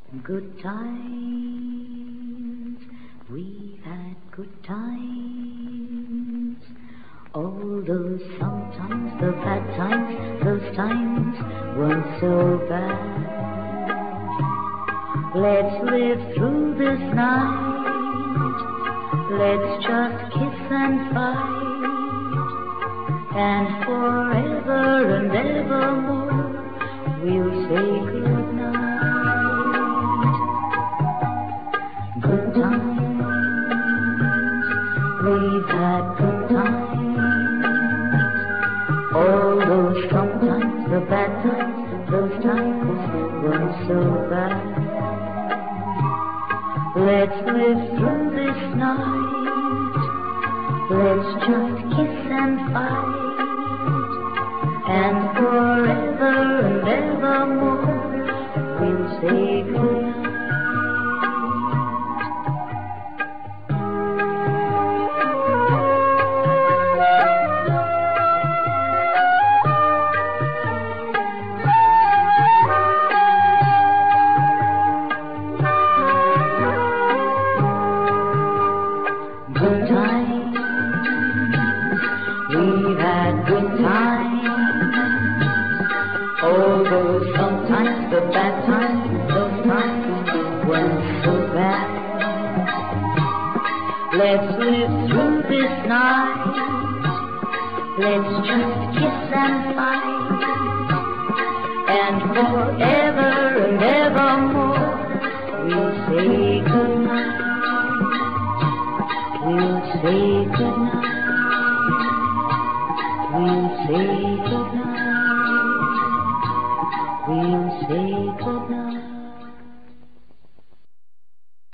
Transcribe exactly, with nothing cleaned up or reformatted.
Good times, we've had good times. All those sometimes, the bad times, those times weren't so bad. Let's live through this night. Let's just kiss and fight. And forever and evermore we'll say good night. Good times, we've had good times. All those strong times, the bad times, those times weren't so bad. Let's live through this night. Let's just kiss and fight. And forever and evermore we'll say good night.